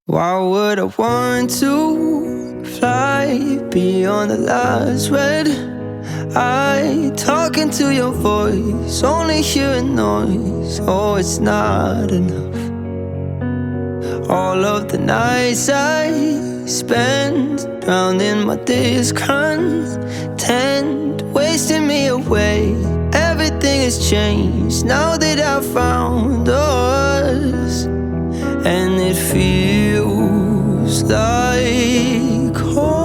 Why would I want to fly beyond the last red eye? Talking to your voice, only hearing noise. Oh, it's not enough. All of the nights I spend drowning my discontent, wasting me away. Everything has changed now that I found us, and it feels like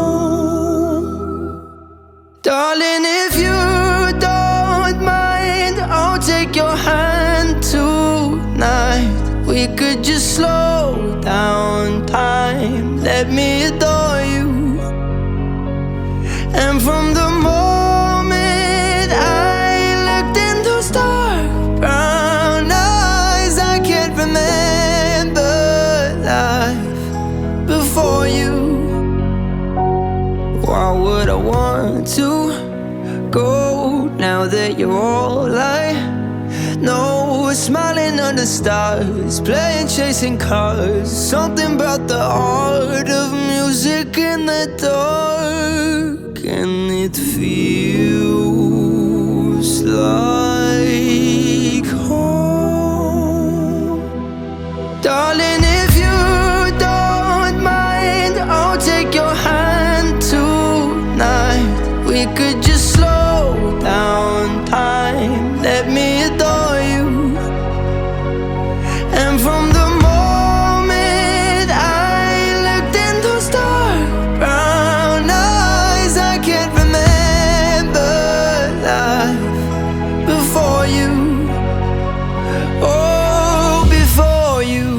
home. Darling, if you don't mind, I'll take your hand tonight. We could just slow down time, let me adore you. And from the moment I looked in those dark brown eyes, I can't remember life before you. Why would I want to go now that you're all I know? We're smiling under stars, playing chasing cars. Something about the art of music in the dark, and it feels like home. Darling, if you don't mind, I'll take your hand tonight. We could just slow down time, let me adore you. And from the moment I looked in those dark brown eyes, I can't remember life before you. Oh, before you.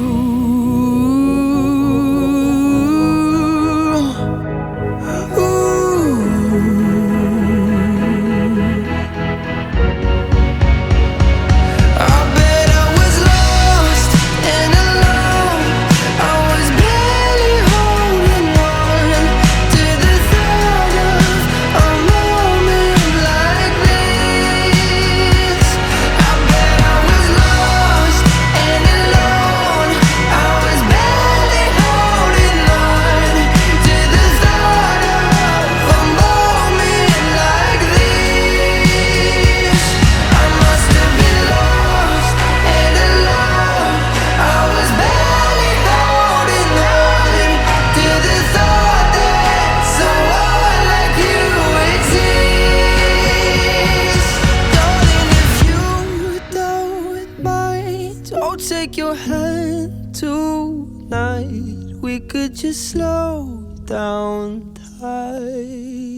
I'll take your hand tonight. We could just slow down time.